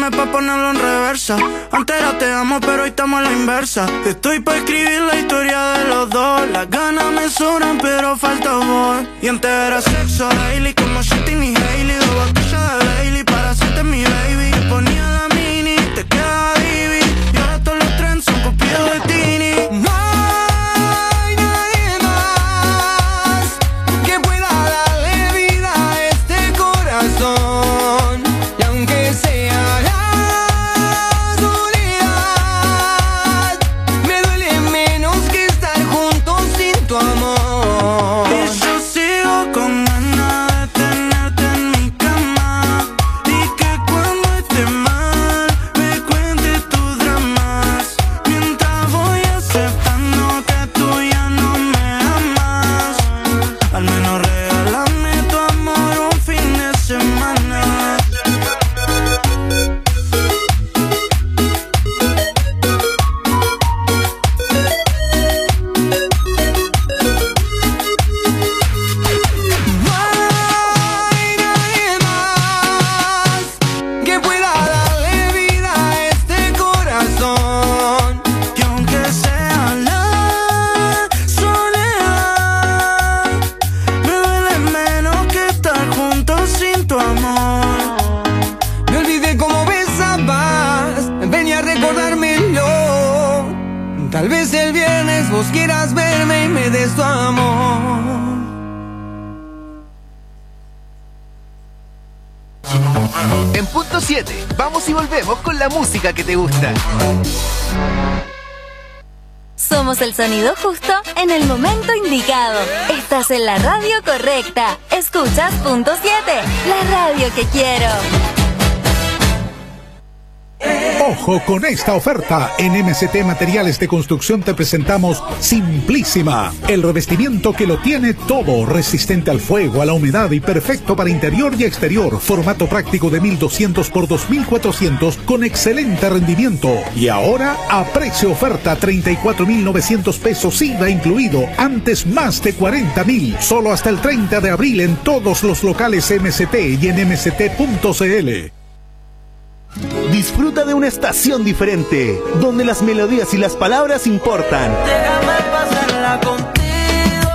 Dame pa' ponerlo en reversa. Antes era te amo, pero hoy estamos a la inversa. Estoy pa' escribir la historia de los dos. Las ganas me sobran, pero falta amor. Y antes era sexo daily, como Shitting y Hailey. Dos botellas de Bailey para hacerte mi baby. Te ponía la mini, te quedaba divi. Y ahora todos los trends son copiados de Tini. No hay nadie más que pueda darle vida a este corazón. Y aunque sea la soledad, me duele menos que estar juntos sin tu amor. Y yo sigo con ganas de tenerte en mi cama. Y que cuando esté mal me cuentes tus dramas. Mientras voy aceptando que tú ya no me amas. Al menos regálame tu amor un fin de semana. No hay nadie más que pueda darle vida a este corazón. Que aunque sea la soledad, me duele menos que estar juntos sin tu amor. Me olvidé cómo besabas, venía a recordármelo. Tal vez el viernes vos quieras verme y me des tu amor. En punto 7, vamos y volvemos con la música que te gusta. Somos el sonido justo en el momento indicado. Estás en la radio correcta. Escuchas punto 7, la radio que quiero. Ojo con esta oferta. En MST Materiales de Construcción te presentamos Simplísima, el revestimiento que lo tiene todo, resistente al fuego, a la humedad y perfecto para interior y exterior. Formato práctico de 1200 por 2400 con excelente rendimiento. Y ahora a precio oferta 34.900 pesos IVA incluido. Antes más de 40.000. Solo hasta el 30 de abril en todos los locales MST y en mst.cl. Disfruta de una estación diferente, donde las melodías y las palabras importan. Déjame pasarla contigo,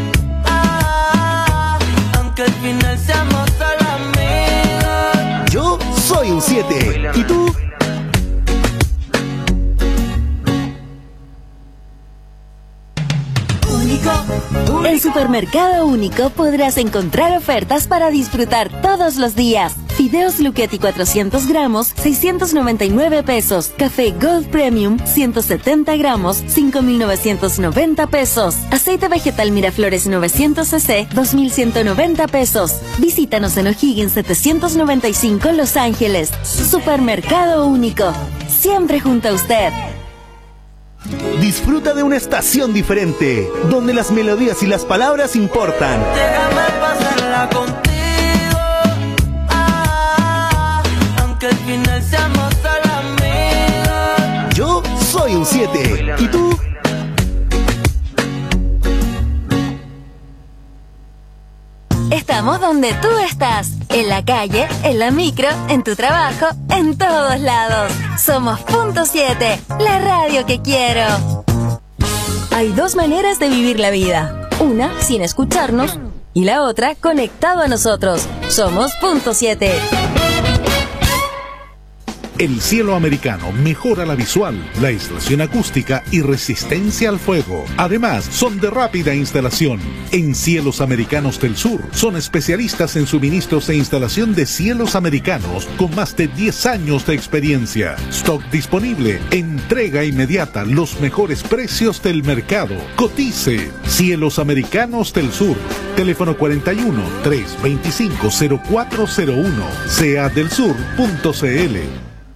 aunque al final seamos solo amigos. Yo soy un 7. ¿Y tú? En Supermercado Único podrás encontrar ofertas para disfrutar todos los días. Fideos Lucchetti 400 gramos, 699 pesos. Café Gold Premium, 170 gramos, 5.990 pesos. Aceite vegetal Miraflores 900 cc, 2.190 pesos. Visítanos en O'Higgins 795 Los Ángeles. Supermercado Único, siempre junto a usted. Disfruta de una estación diferente, donde las melodías y las palabras importan. Déjame pasarla contigo, aunque al final seamos solo amigos. Yo soy un 7. ¿Y tú? Estamos donde tú estás, en la calle, en la micro, en tu trabajo, en todos lados. Somos punto 7, la radio que quiero. Hay dos maneras de vivir la vida. Una, sin escucharnos, y la otra, conectado a nosotros. Somos punto 7. El cielo americano mejora la visual, la aislación acústica y resistencia al fuego. Además, son de rápida instalación. En Cielos Americanos del Sur, son especialistas en suministros e instalación de cielos americanos con más de 10 años de experiencia. Stock disponible, entrega inmediata, los mejores precios del mercado. Cotice. Cielos Americanos del Sur. Teléfono 41 325 0401. seadelsur.cl.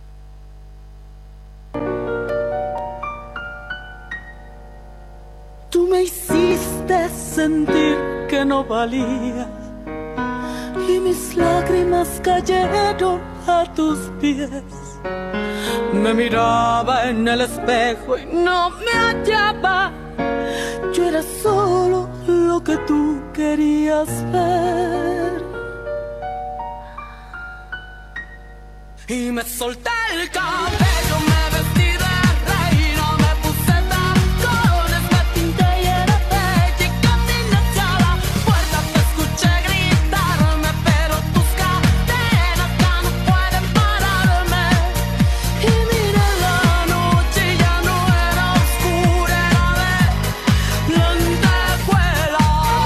Tú me hiciste sentir que no valía y mis lágrimas cayeron a tus pies. Me miraba en el espejo y no me hallaba. Yo era solo lo que tú querías ver. y me solté el cabello, me vestí de reina, me puse tacones, me pinté y era bella y caminé hacia la puerta. Te escuché gritarme, pero tus cadenas ya no pueden pararme. Y miré la noche y ya no era oscura, era de lentejuelas.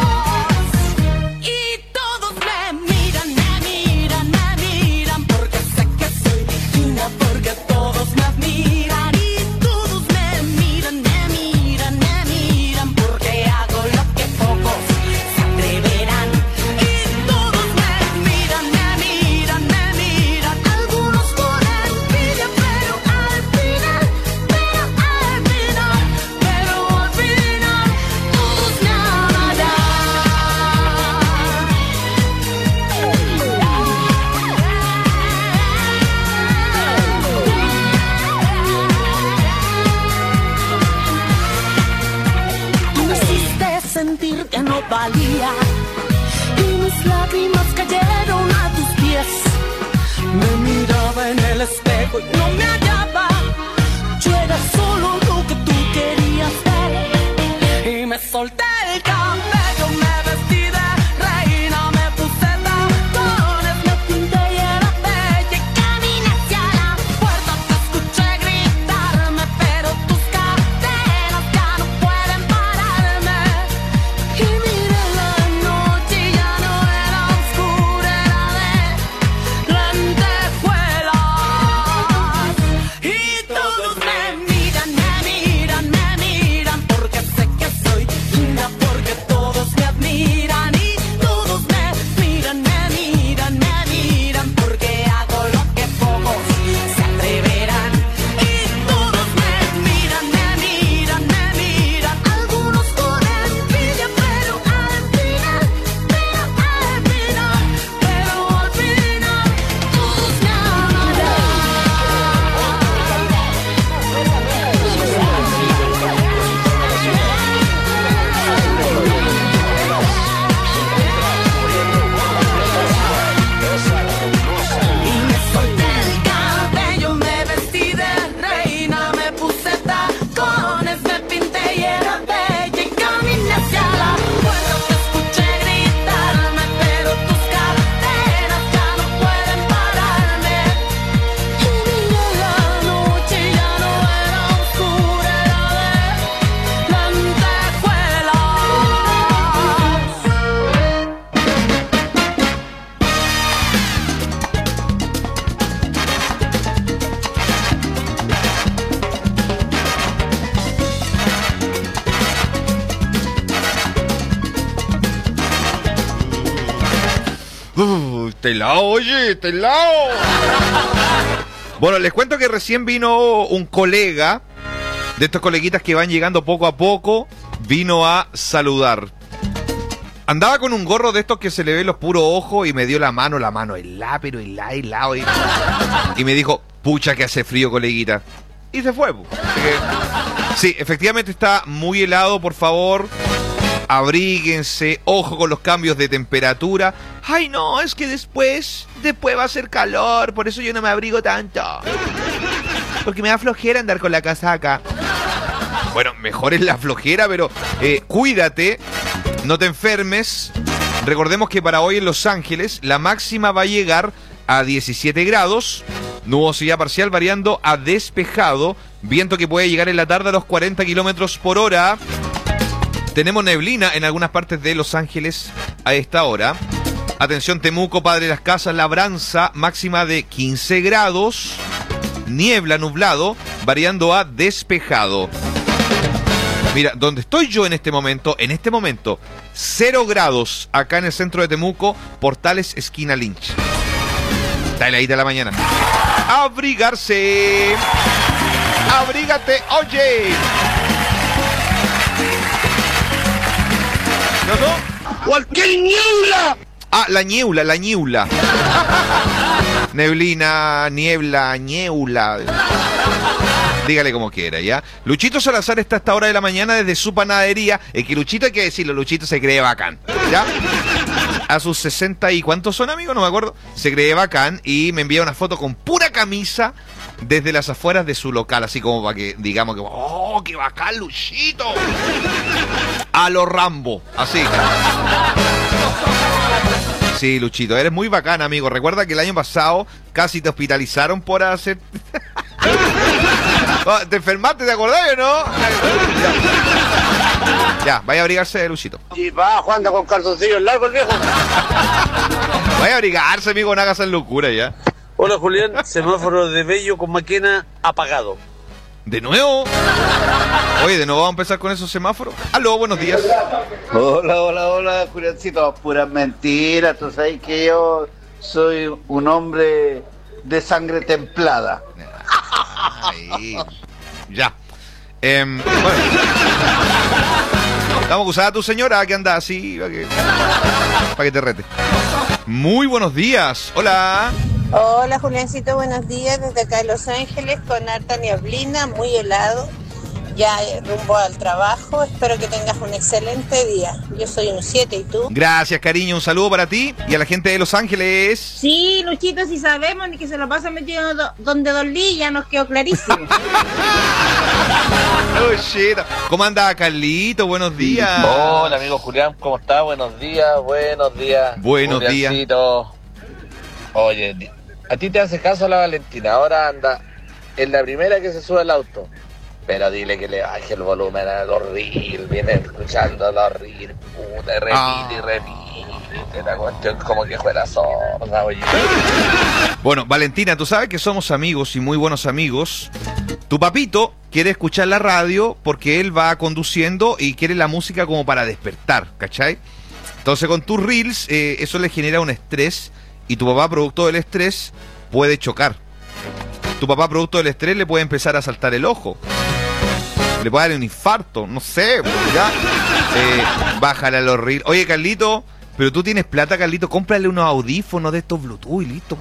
Y todos me miran, porque sé que soy digna, porque todos me admiran. Y todos me miran, porque hago lo que pocos se atreverán. Y todos me miran, algunos con envidia, pero al final, todos me amarán. Tú me hiciste sentir que no valía y mis lágrimas cayeron a tus pies. Me miraba en el espejo y no me hallaba. Yo era solo lo que tú querías ver. Y me solté el cabello, me vestí de reina, me puse tacones, me pinté y era bella y caminé hacia la puerta. Te escuché gritarme, pero tus cadenas ya no pueden pararme. Y miré la noche y ya no era oscura, era de lentejuelas. Y todos me miran, porque sé que soy linda, porque todos me admiran. Y todos me miran, porque hago lo que pocos se atreverán. Y todos me miran, algunos con envidia, pero al final, todos me amarán. Y me solté el cabello, me vestí de reina, me puse tacones, me pinté y era bella y caminé hacia la puerta. Te escuché gritarme, pero tus cadenas ya no pueden pararme. Y miré la noche y ya no era oscura, era de lentejuelas. Telao, oye, telao. Bueno, les cuento que recién vino un colega, de estos coleguitas que van llegando poco a poco, vino a saludar. Andaba con un gorro de estos que se le ven los puros ojos y me dio la mano helada, pero helado. Y me dijo, pucha que hace frío, coleguita. Y se fue. Sí, efectivamente está muy helado, por favor. Abríguense, ojo con los cambios de temperatura. Ay, no, es que después va a hacer calor, por eso yo no me abrigo tanto. Porque me da flojera andar con la casaca. Bueno, mejor es la flojera, pero cuídate, no te enfermes. Recordemos que para hoy en Los Ángeles la máxima va a llegar a 17 grados, nubosidad parcial variando a despejado, viento que puede llegar en la tarde a los 40 kilómetros por hora. Tenemos neblina en algunas partes de Los Ángeles a esta hora. Atención Temuco, Padre Las Casas, Labranza, máxima de 15 grados. Niebla, nublado, variando a despejado. Mira, donde estoy yo en este momento, 0 grados acá en el centro de Temuco, Portales, esquina Lynch. Está heladita la mañana. Abrigarse. Abrígate, oye. ¿No? ¡Cualquier niebla! Ah, la ñeula. Neblina, niebla, ñeula. Dígale como quiera, ¿ya? Luchito Salazar está a esta hora de la mañana desde su panadería. Es que Luchito, hay que decirlo, Luchito se cree bacán, ¿ya? A sus 60 y... ¿cuántos son, amigos? No me acuerdo. Se cree bacán y me envía una foto con pura camisa desde las afueras de su local, así como para que digamos que... ¡Oh, qué bacán, Luchito! A lo Rambo, así. Sí, Luchito, eres muy bacán, amigo. Recuerda que el año pasado casi te hospitalizaron por hacer... ¿Te enfermaste, te acordás o no? Ya, vaya a abrigarse, Luchito. Y va jugando con calzoncillos largos el viejo. Vaya a abrigarse, amigo, no hagas esa locura ya. Hola, Julián. Semáforo de Bello con máquina apagado. ¿De nuevo? Oye, ¿de nuevo vamos a empezar con esos semáforos? Aló, buenos días. Hola, Juliancito. Pura mentira. Tú sabes que yo soy un hombre de sangre templada. Ay, ya. Bueno. Vamos a acusar a tu señora que anda así para que te rete. Muy buenos días. Hola. Hola, Juliancito, buenos días. Desde acá de Los Ángeles con harta nieblina, muy helado. Ya rumbo al trabajo. Espero que tengas un excelente día. Yo soy un 7, ¿y tú? Gracias, cariño. Un saludo para ti y a la gente de Los Ángeles. Sí, Luchito, si sabemos ni que se lo pasa metido donde Don Lee, ya nos quedó clarísimo. Oh, shit. ¿Cómo anda, Carlito? Buenos días. Hola, amigo Julián, ¿cómo está? Buenos días. Buenos días. Oye, a ti te hace caso la Valentina. Ahora anda en la primera que se sube al auto. Pero dile que le baje el volumen a los reels. Viene escuchando los reels. Puta, repite. La cuestión como que fuera sorda, oye. Bueno, Valentina, tú sabes que somos amigos y muy buenos amigos. Tu papito quiere escuchar la radio porque él va conduciendo y quiere la música como para despertar, ¿cachai? Entonces con tus reels eso le genera un estrés y tu papá, producto del estrés, puede chocar. Tu papá, producto del estrés, le puede empezar a saltar el ojo. Le puede dar un infarto, no sé, ya. Bájale a los reels. Oye, Carlito, pero tú tienes plata, Carlito, cómprale unos audífonos de estos Bluetooth y listo.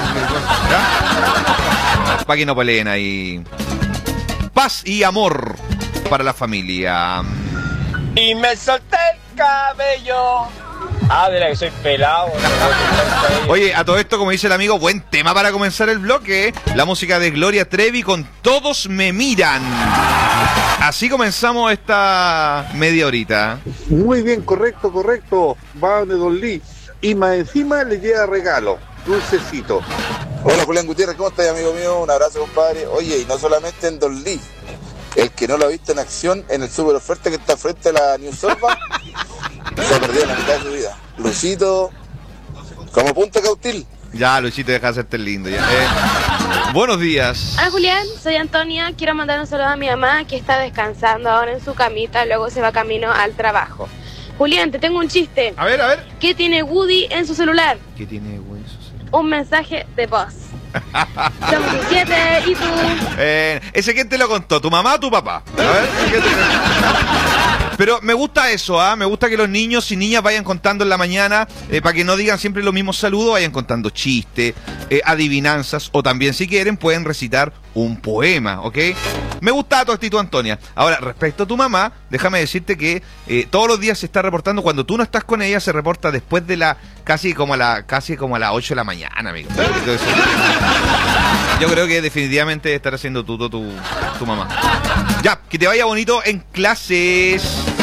Para que no peleen ahí. Paz y amor para la familia. Y me solté el cabello. Ah, de la que soy pelado. Oye, a todo esto, como dice el amigo, buen tema para comenzar el bloque. La música de Gloria Trevi con Todos me miran. Así comenzamos esta media horita. Muy bien, correcto. Va donde Don Lee. Y más encima le llega regalo. Dulcecito. Hola, Julián Gutiérrez, ¿cómo estás, amigo mío? Un abrazo, compadre. Oye, y no solamente en Don Lee. El que no lo ha visto en acción en el super oferta que está frente a la New Sorba se ha perdido la mitad de su vida. Luchito, como punta cautil. Ya, Luchito, deja de hacerte el lindo. Ya. Buenos días. Hola, Julián, soy Antonia. Quiero mandar un saludo a mi mamá que está descansando ahora en su camita. Luego se va camino al trabajo. Julián, te tengo un chiste. A ver. ¿Qué tiene Woody en su celular? ¿Qué tiene Woody en su celular? Un mensaje de voz. Somos un 7, ¿y tú? ¿Ese quién te lo contó? ¿Tu mamá o tu papá? A ver, ¿qué te... Pero me gusta eso, ¿ah? Me gusta que los niños y niñas vayan contando en la mañana, para que no digan siempre los mismos saludos, vayan contando chistes, adivinanzas, o también, si quieren, pueden recitar un poema, ¿ok? Me gusta tu actitud, Antonia. Ahora, respecto a tu mamá, déjame decirte que todos los días se está reportando, cuando tú no estás con ella, se reporta después de casi como a las 8 de la mañana, amigo. Entonces, yo creo que definitivamente estará haciendo tu mamá. Ya, que te vaya bonito en clases.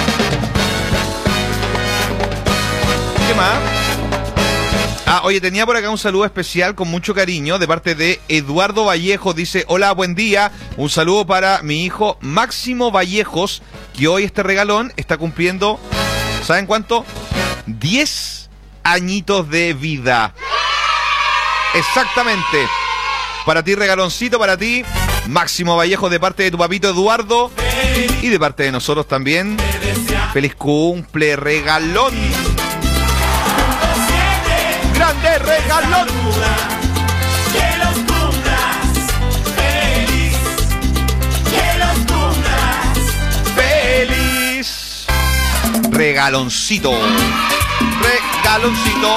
¿Qué más? Oye, tenía por acá un saludo especial con mucho cariño de parte de Eduardo Vallejo. Dice, hola, buen día. Un saludo para mi hijo Máximo Vallejos, que hoy este regalón está cumpliendo, ¿saben cuánto? 10 añitos de vida. Exactamente. Para ti, regaloncito, para ti, Máximo Vallejo, de parte de tu papito Eduardo y de parte de nosotros también. Feliz cumple, regalón. Grande regalón. Que los cumplas feliz. Que los cumplas feliz. Regaloncito. Regaloncito.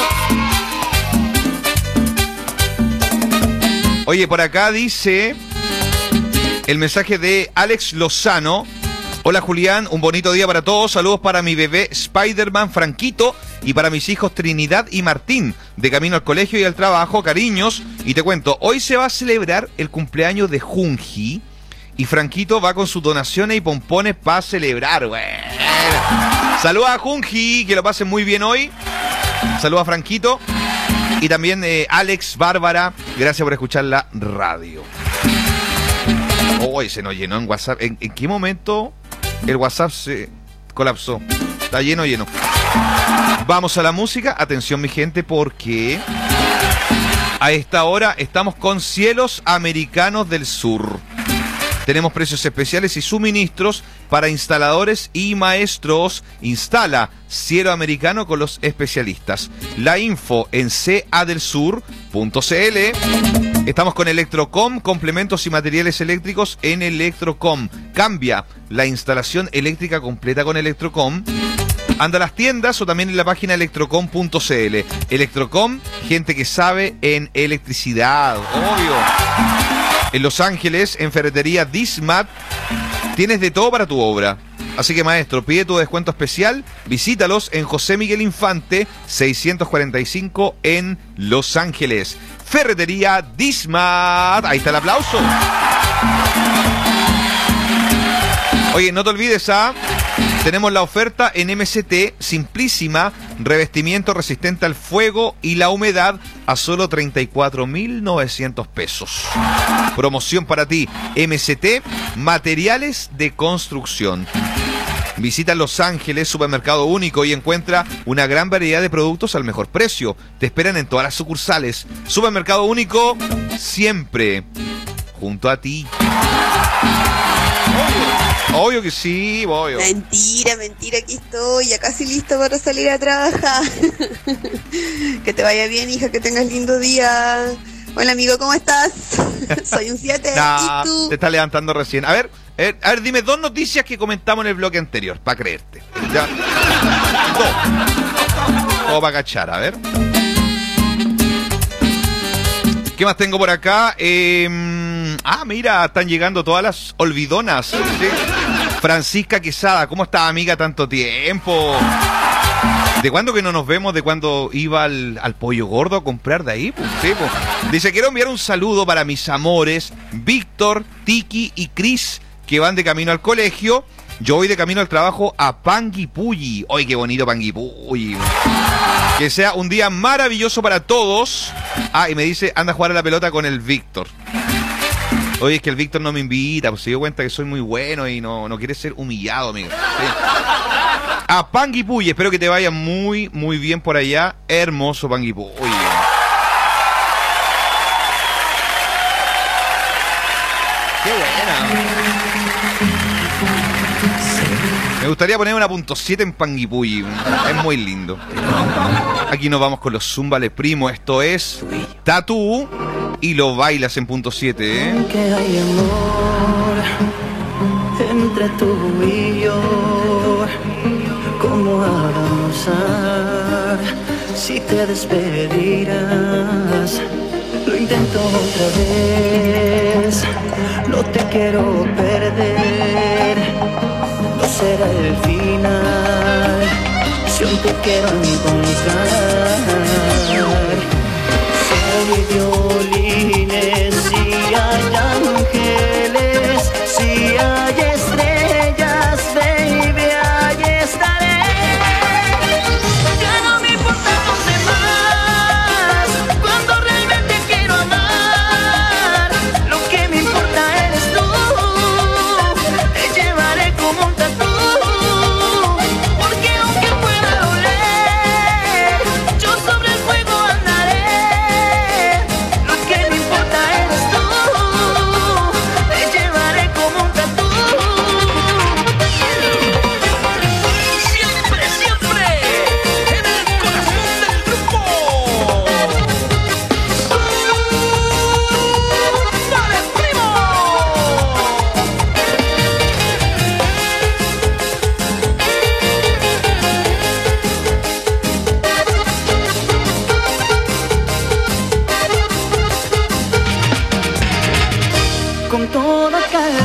Oye, por acá dice el mensaje de Alex Lozano. Hola Julián, un bonito día para todos. Saludos para mi bebé Spider-Man Franquito y para mis hijos Trinidad y Martín, de camino al colegio y al trabajo. Cariños. Y te cuento, hoy se va a celebrar el cumpleaños de Junji y Franquito va con sus donaciones y pompones para celebrar. Bueno. Saludos a Junji, que lo pasen muy bien hoy. Saludos a Franquito. Y también Alex, Bárbara, gracias por escuchar la radio. Hoy se nos llenó en WhatsApp. ¿En qué momento el WhatsApp se colapsó? Está lleno. Vamos a la música. Atención mi gente, porque a esta hora estamos con Cielos Americanos del Sur. Tenemos precios especiales y suministros para instaladores y maestros. Instala Cielo Americano con los especialistas. La info en cadelsur.cl. Estamos con Electrocom, complementos y materiales eléctricos en Electrocom. Cambia la instalación eléctrica completa con Electrocom. Anda a las tiendas o también en la página electrocom.cl. Electrocom, gente que sabe en electricidad, obvio. En Los Ángeles, en Ferretería Dismat, tienes de todo para tu obra. Así que maestro, pide tu descuento especial, visítalos en José Miguel Infante 645 en Los Ángeles. Ferretería Dismat. Ahí está el aplauso. Oye, no te olvides, tenemos la oferta en MCT Simplísima, revestimiento resistente al fuego y la humedad a solo 34.900 pesos. Promoción para ti, MCT, materiales de construcción. Visita Los Ángeles, supermercado único, y encuentra una gran variedad de productos al mejor precio. Te esperan en todas las sucursales. Supermercado único, siempre junto a ti. Obvio que sí, obvio. Mentira, aquí estoy, ya casi listo para salir a trabajar. Que te vaya bien, hija, que tengas lindo día. Hola, amigo, ¿cómo estás? Soy un 7. Nah, ¿Y tú? te estás levantando recién. A ver, dime 2 noticias que comentamos en el bloque anterior, para creerte. Ya. 2. Como para cachar, a ver. ¿Qué más tengo por acá? Mira, están llegando todas las olvidonas. ¿Sí? Francisca Quesada, ¿cómo estás, amiga? Tanto tiempo. ¿De cuándo que no nos vemos? ¿De cuándo iba al Pollo Gordo a comprar de ahí? Pues, sí, pues. Dice, quiero enviar un saludo para mis amores, Víctor, Tiki y Cris, que van de camino al colegio. Yo voy de camino al trabajo a Panguipulli. ¡Ay, qué bonito Panguipulli! Que sea un día maravilloso para todos. Y me dice, anda a jugar a la pelota con el Víctor. Oye, es que el Víctor no me invita, pues se dio cuenta que soy muy bueno y no quiere ser humillado, amigo. Sí. A Panguipulli, espero que te vaya muy, muy bien por allá. Hermoso Panguipulli. Qué buena. Me gustaría poner una .7 en Panguipulli. Es muy lindo. Aquí nos vamos con los Zúmbale Primo. Esto es Tatú y lo bailas en .7, ¿eh? Que hay amor entre tú y yo. ¿Cómo avanzar si te despedirás? Lo intento otra vez, no te quiero perder. No será el final, si aún te quiero encontrar. Si hay violines, si hay ángeles, si hay estrellas, baby, ahí estaré. Ya no me importa los demás, cuando realmente quiero amar. Lo que me importa eres tú, te llevaré como un tatú. Porque aunque pueda doler, yo sobre el fuego andaré. Lo que me importa eres tú, te llevaré como un tatú. Siempre, siempre, en el corazón del grupo. ¡Zúmbale, primo! Con toda calma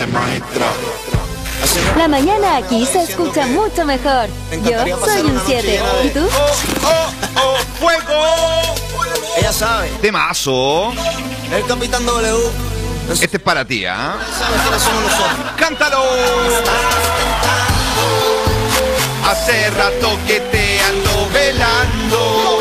La mañana aquí se escucha mucho mejor. Yo soy un 7. ¿Y tú? ¡Oh, fuego! Ella sabe. Temazo. El Capitán W. Este es para ti, ¿ah? ¿Sabes quiénes somos nosotros? ¡Cántalo! Hace rato que te ando velando.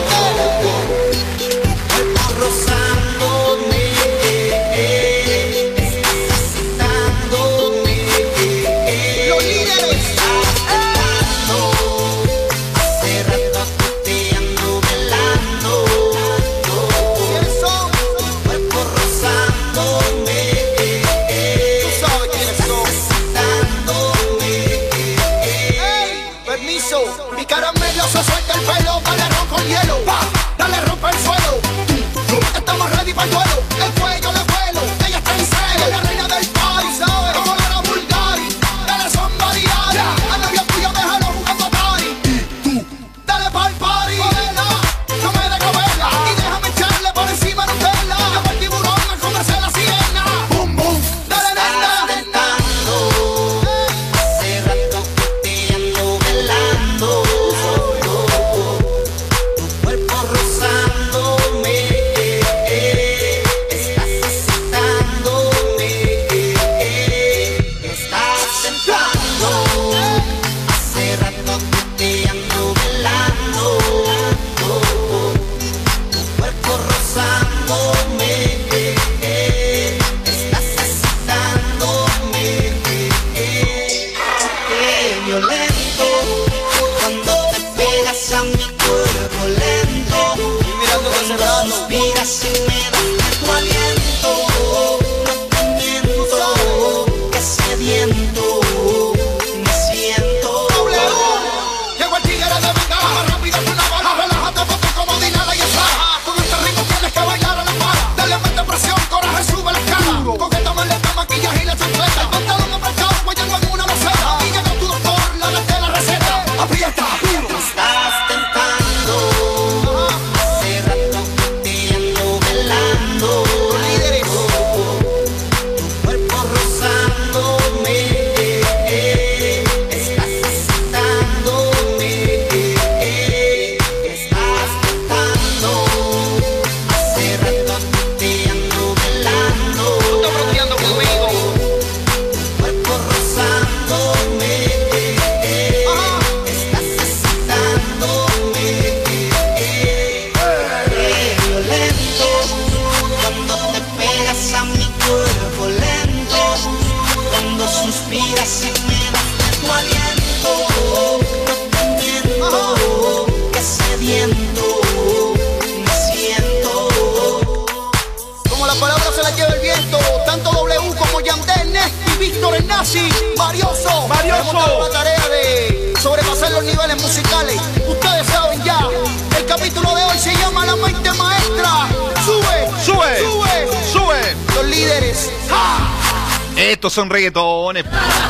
Estos son reggaetones.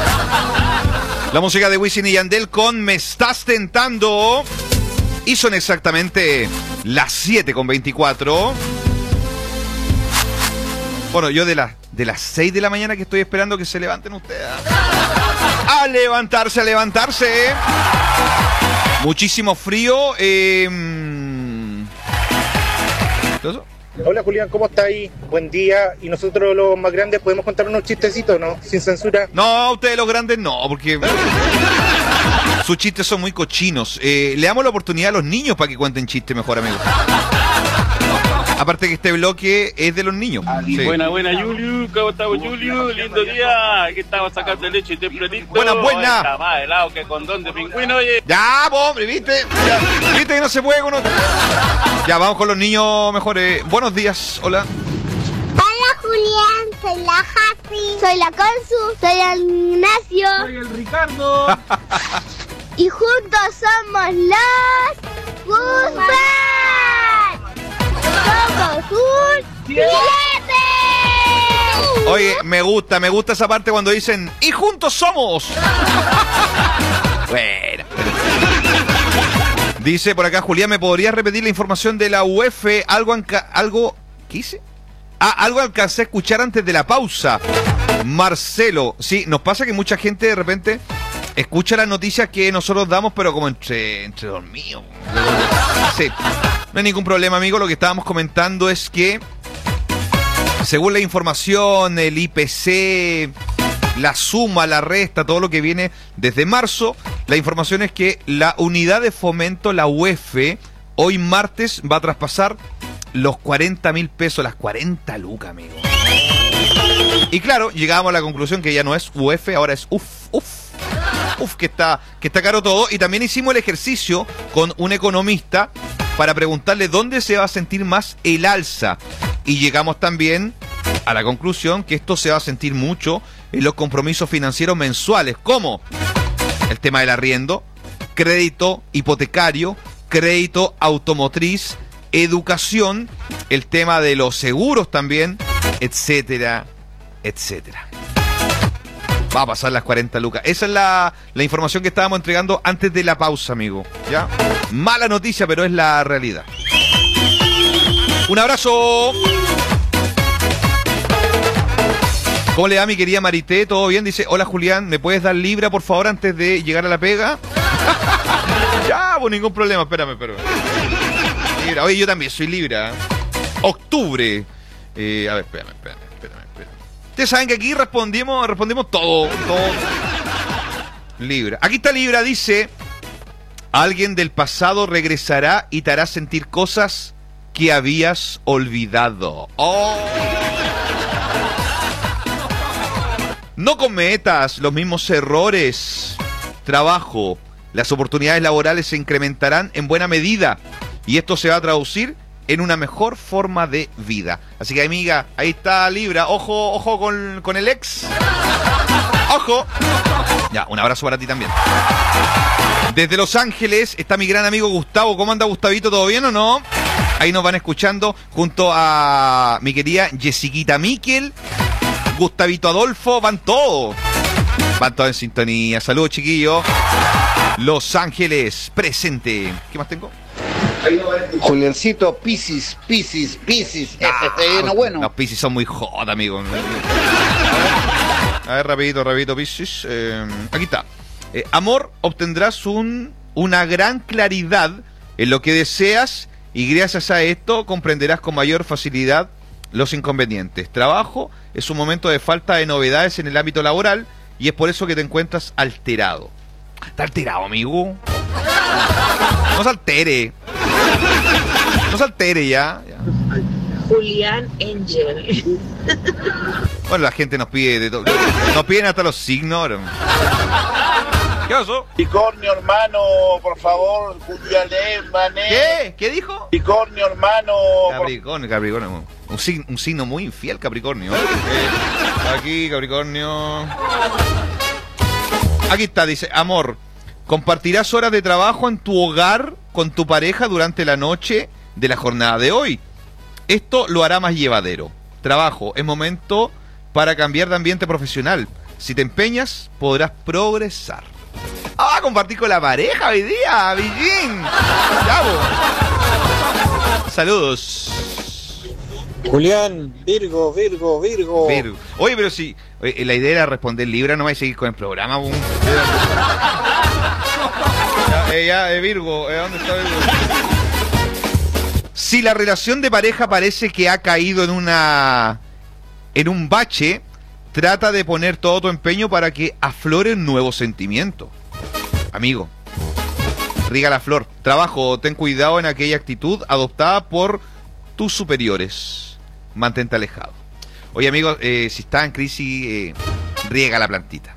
La música de Wisin y Yandel con Me Estás Tentando. Y son exactamente las 7:24. Bueno, yo de las 6 de la mañana que estoy esperando que se levanten ustedes. A levantarse, a levantarse. Muchísimo frío. ¿Eso? Hola Julián, ¿cómo está ahí? Buen día. ¿Y nosotros los más grandes podemos contar unos chistecitos, no? Sin censura. No, ustedes los grandes no, porque sus chistes son muy cochinos. Le damos la oportunidad a los niños para que cuenten chistes mejor, amigo. Aparte que este bloque es de los niños. Sí. Buena, Julio. ¿Cómo estamos, Julio? Lindo día. Aquí estamos sacando leche tempranito. Buena. Está más helado que condón de pingüino, oye. Ya, hombre, ¿viste? ¿Viste que no se puede con otro? Ya, vamos con los niños mejores. Buenos días, hola. Hola, Julián. Soy la Happy. Soy la Consu. Soy el Ignacio. Soy el Ricardo. Y juntos somos los Guzmán. Somos un 7. Oye, me gusta esa parte cuando dicen y juntos somos. Bueno. Dice por acá Julián, ¿me podrías repetir la información de la UF? ¿Algo ¿qué hice? Algo alcancé a escuchar antes de la pausa. Marcelo, sí, nos pasa que mucha gente de repente escucha las noticias que nosotros damos, pero como entre dormidos. Sí, no hay ningún problema, amigo. Lo que estábamos comentando es que, según la información, el IPC, la suma, la resta, todo lo que viene desde marzo, la información es que la unidad de fomento, la UEF, hoy martes va a traspasar los 40.000 pesos, las 40 lucas, amigo. Y claro, llegamos a la conclusión que ya no es UEF, ahora es UF, que está caro todo. Y también hicimos el ejercicio con un economista para preguntarle dónde se va a sentir más el alza. Y llegamos también a la conclusión que esto se va a sentir mucho en los compromisos financieros mensuales, como el tema del arriendo, crédito hipotecario, crédito automotriz, educación, el tema de los seguros también, etcétera, etcétera. Va a pasar las 40 lucas. Esa es la información que estábamos entregando antes de la pausa, amigo. ¿Ya? Mala noticia, pero es la realidad. Un abrazo. ¿Cómo le va, mi querida Marité? ¿Todo bien? Dice, hola Julián, ¿me puedes dar libra, por favor, antes de llegar a la pega? Ya, pues ningún problema, espérame. Libra. Oye, yo también soy libra. Octubre. A ver, espérame. Ustedes saben que aquí respondimos todo. Libra. Aquí está Libra, dice, alguien del pasado regresará y te hará sentir cosas que habías olvidado. ¡Oh! No cometas los mismos errores. Trabajo. Las oportunidades laborales se incrementarán en buena medida y esto se va a traducir en una mejor forma de vida. Así que, amiga, ahí está Libra. Ojo con el ex. ¡Ojo! Ya, un abrazo para ti también. Desde Los Ángeles está mi gran amigo Gustavo. ¿Cómo anda, Gustavito? ¿Todo bien o no? Ahí nos van escuchando junto a mi querida Jessiquita Miquel, Gustavito Adolfo, van todos en sintonía. Saludos, chiquillos. Los Ángeles, presente. ¿Qué más tengo? Juliancito, Piscis. Bueno. Los Piscis son muy hot, amigo. A ver, rapidito, Piscis. Aquí está. Amor, obtendrás una gran claridad en lo que deseas y gracias a esto comprenderás con mayor facilidad los inconvenientes. Trabajo, es un momento de falta de novedades en el ámbito laboral y es por eso que te encuentras alterado. ¿Está alterado, amigo? No se altere. Ya. Julián Angel. Bueno, la gente nos pide de todo. Nos piden hasta los signos. ¿Qué pasó? Capricornio, hermano, por favor, Julián Mané. ¿Qué dijo? Capricornio, hermano. Capricornio. Un signo muy infiel, Capricornio. Aquí, Capricornio. Aquí está, dice, amor, compartirás horas de trabajo en tu hogar con tu pareja durante la noche de la jornada de hoy. Esto lo hará más llevadero. Trabajo, es momento para cambiar de ambiente profesional. Si te empeñas, podrás progresar. Compartir con la pareja hoy día, Billín. Saludos. Julián, Virgo. Oye, pero si la idea era responder Libra, no vais a seguir con el programa. Virgo, ¿dónde está Virgo? Si la relación de pareja parece que ha caído en un bache, trata de poner todo tu empeño para que afloren nuevos sentimientos. Amigo, riega la flor. Trabajo, ten cuidado en aquella actitud adoptada por tus superiores. Mantente alejado. Oye, amigo, si está en crisis, riega la plantita.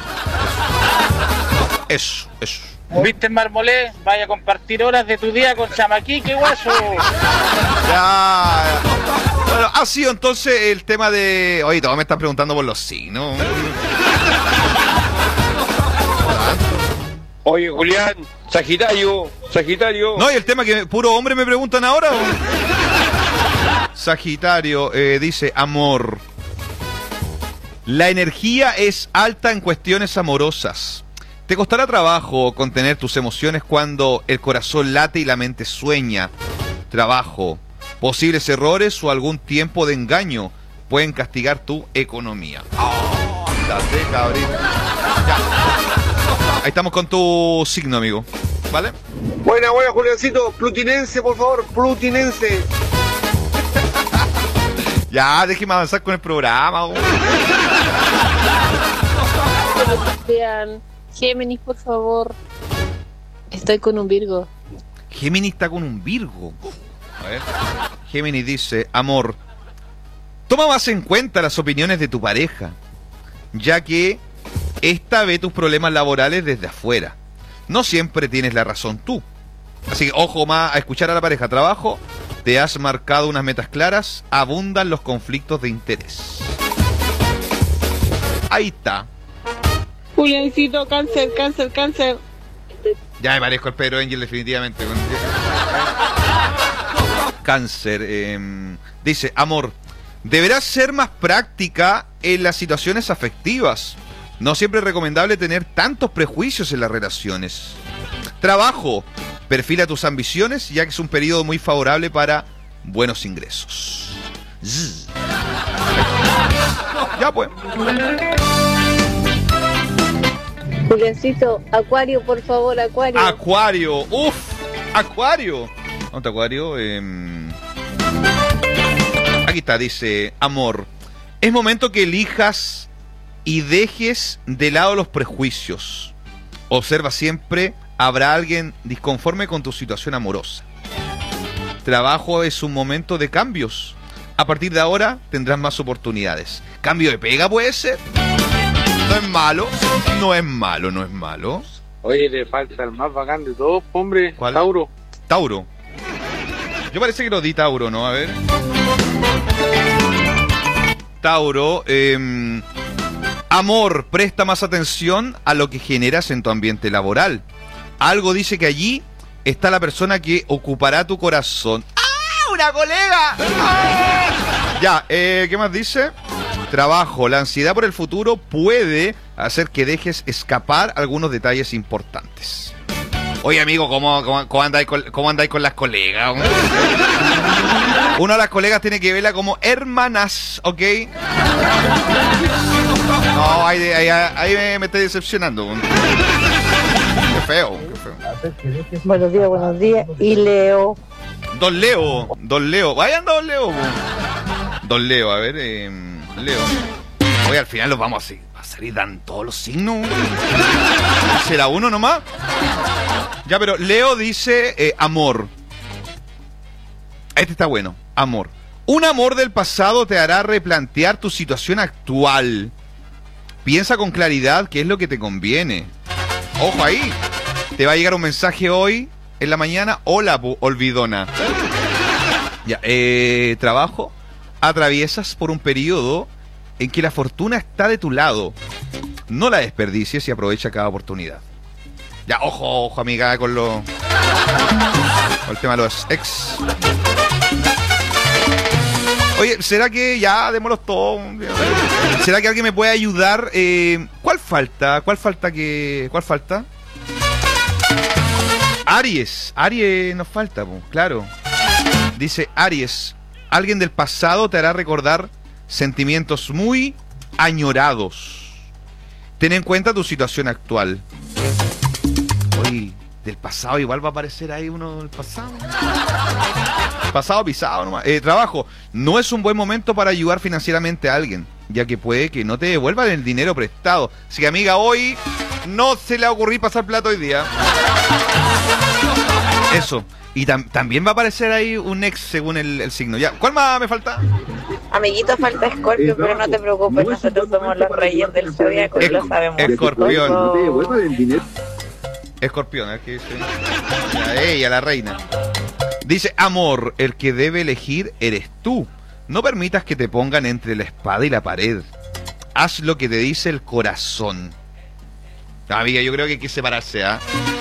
Eso. ¿Viste, Marmolé? Vaya a compartir horas de tu día con Chamaquí, qué guaso. Ya. Bueno, ha sido entonces el tema de... Oye, todos me están preguntando por los signos. Oye, Julián, Sagitario. No, y el tema que puro hombre me preguntan ahora. Sagitario, dice, amor. La energía es alta en cuestiones amorosas. Te costará trabajo contener tus emociones cuando el corazón late y la mente sueña. Trabajo. Posibles errores o algún tiempo de engaño pueden castigar tu economía. Ándate, cabrito. Ya. Ahí estamos con tu signo, amigo. ¿Vale? Buena, Juliancito. Plutinense, por favor. Plutinense. Ya, déjeme avanzar con el programa. Vean, Géminis, por favor. Estoy con un Virgo. Géminis está con un Virgo. A ver. Géminis dice: amor, toma más en cuenta las opiniones de tu pareja, ya que esta ve tus problemas laborales desde afuera. No siempre tienes la razón tú. Así que ojo más a escuchar a la pareja. Trabajo, te has marcado unas metas claras, abundan los conflictos de interés. Ahí está. Juliancito, cáncer. Ya me parezco al Pedro Angel definitivamente. Cáncer. Dice: amor, deberás ser más práctica en las situaciones afectivas. No siempre es recomendable tener tantos prejuicios en las relaciones. Trabajo, perfila tus ambiciones, ya que es un periodo muy favorable para buenos ingresos. Ya pues. Juliancito, Acuario, por favor, Acuario. Acuario, Acuario. ¿Dónde está Acuario? Aquí está, dice: amor, es momento que elijas y dejes de lado los prejuicios. Observa siempre, habrá alguien disconforme con tu situación amorosa. Trabajo es un momento de cambios. A partir de ahora tendrás más oportunidades. Cambio de pega puede ser. No es malo. Oye, le falta el más bacán de todos, hombre. ¿Cuál? Tauro. Yo parece que lo di Tauro, ¿no? A ver. Tauro, amor, presta más atención a lo que generas en tu ambiente laboral. Algo dice que allí está la persona que ocupará tu corazón. ¡Ah! ¡Una colega! ¡Ah! Ya, ¿qué más dice? Trabajo, la ansiedad por el futuro puede hacer que dejes escapar algunos detalles importantes. Oye, amigo, ¿cómo andáis con las colegas? Una de las colegas tiene que verla como hermanas, ¿ok? No, ahí me estoy decepcionando. Qué feo. Buenos días. Y Leo. Don Leo. Vayan, Don Leo. Don Leo, a ver, Leo. Hoy al final los vamos a salir dan todos los signos. ¿Será uno nomás? Ya, pero Leo dice amor. Este está bueno, amor. Un amor del pasado te hará replantear tu situación actual. Piensa con claridad qué es lo que te conviene. Ojo ahí. Te va a llegar un mensaje hoy en la mañana. Hola, olvidona. Ya, trabajo. Atraviesas por un periodo en que la fortuna está de tu lado. No la desperdicies y aprovecha cada oportunidad. Ya, ojo, amiga, con el tema de los ex. Oye, ¿será que ya démoslos todo? ¿Será que alguien me puede ayudar? ¿Cuál falta? ¿Cuál falta? Aries nos falta, claro. Dice Aries: alguien del pasado te hará recordar sentimientos muy añorados. Ten en cuenta tu situación actual. Oye, del pasado igual va a aparecer ahí uno del pasado. Pasado pisado nomás. Trabajo, no es un buen momento para ayudar financieramente a alguien, ya que puede que no te devuelvan el dinero prestado. Así que, amiga, hoy no se le va a ocurrir pasar plato hoy día. Eso. Y también va a aparecer ahí un ex según el signo. Ya, ¿cuál más me falta? Amiguito, falta Escorpio, pero no te preocupes, nosotros somos los reyes del zodiaco y lo sabemos. Escorpión. No te devuelvan el dinero. Escorpión, aquí dice. Ella, la reina. Dice: amor, el que debe elegir eres tú. No permitas que te pongan entre la espada y la pared. Haz lo que te dice el corazón. Amiga, yo creo que hay que separarse, ¿ah?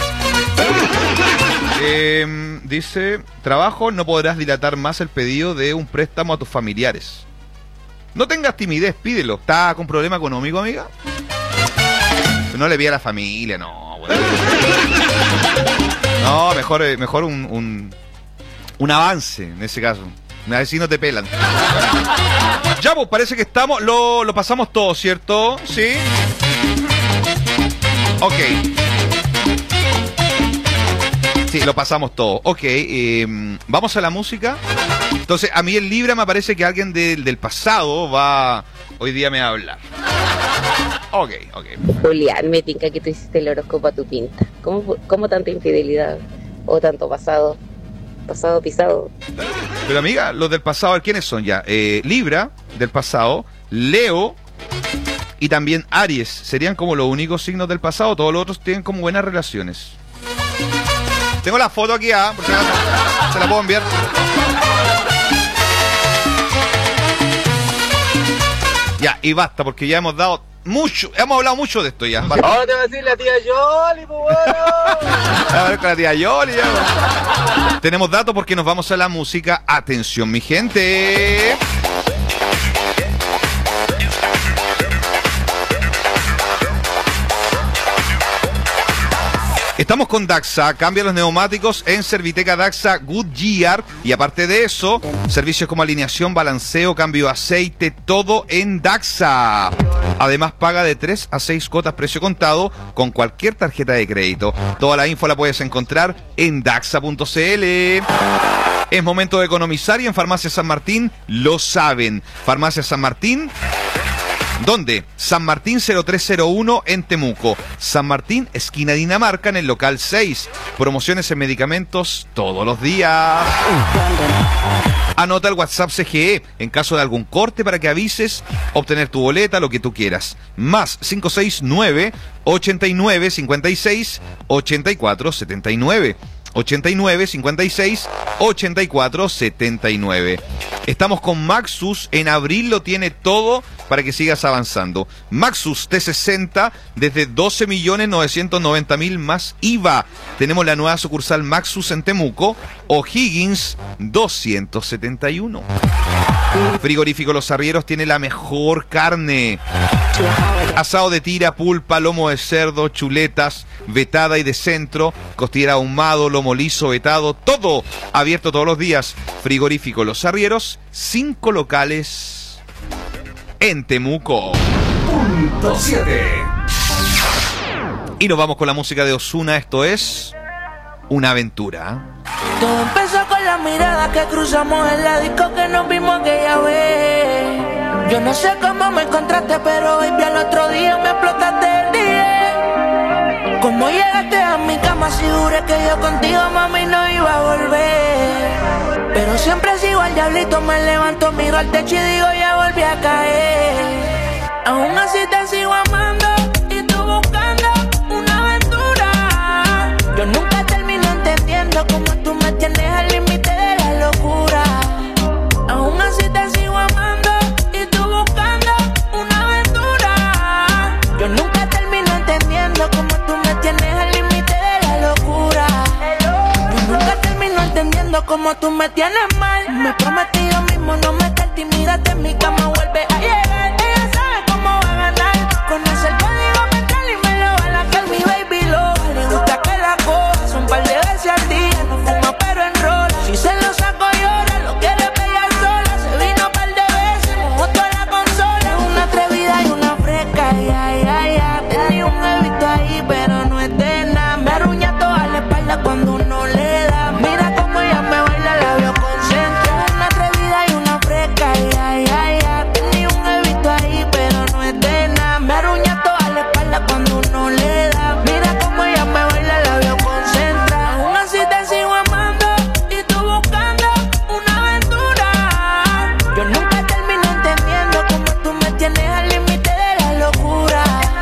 Dice: trabajo, no podrás dilatar más el pedido de un préstamo a tus familiares. No tengas timidez, pídelo. ¿Está con problema económico, amiga? No le pida a la familia, no. Bueno. No, mejor un avance en ese caso. A ver si no te pelan. Ya, pues parece que estamos, lo pasamos todo, ¿cierto? Sí. Ok. Sí, lo pasamos todo. Ok, vamos a la música. Entonces, a mí en Libra me parece que alguien del pasado hoy día me va a hablar. Ok. Julián, me tinca que tú hiciste el horóscopo a tu pinta. ¿Cómo tanta infidelidad? ¿O tanto pasado pisado? Pero amiga, los del pasado, a ver, ¿quiénes son ya? Libra, del pasado, Leo y también Aries. Serían como los únicos signos del pasado. Todos los otros tienen como buenas relaciones. Tengo la foto aquí, por si acaso, se la puedo enviar. Ya, y basta, porque ya hemos hablado mucho de esto ya. Ahora te va a decir la tía Yoli, pues bueno. A ver con la tía Yoli ya. Tenemos datos porque nos vamos a la música. Atención, mi gente. Estamos con Daxa, cambia los neumáticos en Serviteca Daxa Goodyear y aparte de eso, servicios como alineación, balanceo, cambio de aceite, todo en Daxa. Además paga de 3 a 6 cuotas precio contado con cualquier tarjeta de crédito. Toda la info la puedes encontrar en daxa.cl. Es momento de economizar y en Farmacia San Martín lo saben. Farmacia San Martín... ¿Dónde? San Martín 0301 en Temuco. San Martín, esquina Dinamarca, en el local 6. Promociones en medicamentos todos los días. Anota el WhatsApp CGE en caso de algún corte para que avises, obtener tu boleta, lo que tú quieras. Más 569 89 56 84 79. 89 56 84 79. Estamos con Maxus. En abril lo tiene todo para que sigas avanzando. Maxus T60 desde 12.990.000 más IVA. Tenemos la nueva sucursal Maxus en Temuco. O'Higgins 271. Frigorífico Los Arrieros tiene la mejor carne. Asado de tira, pulpa, lomo de cerdo, chuletas, vetada y de centro, costillera ahumado, lomo liso, vetado, todo abierto todos los días. Frigorífico Los Arrieros, 5 locales en Temuco. Punto 7. Y nos vamos con la música de Ozuna. Esto es Una Aventura. Todo empezó con la mirada que cruzamos en la disco que nos vimos aquella vez. Yo no sé cómo me encontraste, pero baby al otro día me explotaste el día. Cómo llegaste a mi cama, si juré que yo contigo, mami, no iba a volver. Pero siempre sigo al diablito, me levanto, miro al techo y digo, ya volví a caer. Aún así te sigo amando y tú buscando una aventura. Yo nunca termino entendiendo cómo tú me tienes al límite de la locura. Aún así te sigo amando y tú buscando una aventura. Yo nunca termino entendiendo cómo tú me tienes al límite de la locura. Yo nunca termino entendiendo cómo tú me tienes mal. Me prometí yo mismo no meterte y mírate en mi cama, vuelve a llegar. Ella sabe cómo va a ganar. Conoce el código mental y me lo va a laquear mi baby loca. Le gusta que la coja un par de veces al día. No fuma pero enrola. Si se lo saco llora, lo quiere pegar sola. Se vino un par de veces, mojó toda la consola. Una atrevida y una fresca, ya. Tenía un jevito ahí pero no es de nada. Me arruña toda la espalda cuando uno le da. Mira cómo ella me baila, la veo concentrada. Una atrevida y una fresca, ya. Tenía un jevito ahí pero no es de nada. Me arruña toda la espalda cuando uno le da. Mira cómo ella me baila, la veo concentrada. Aún así te sigo amando y tú buscando una aventura. Yo nunca termino entendiendo cómo tú me tienes al límite de la locura.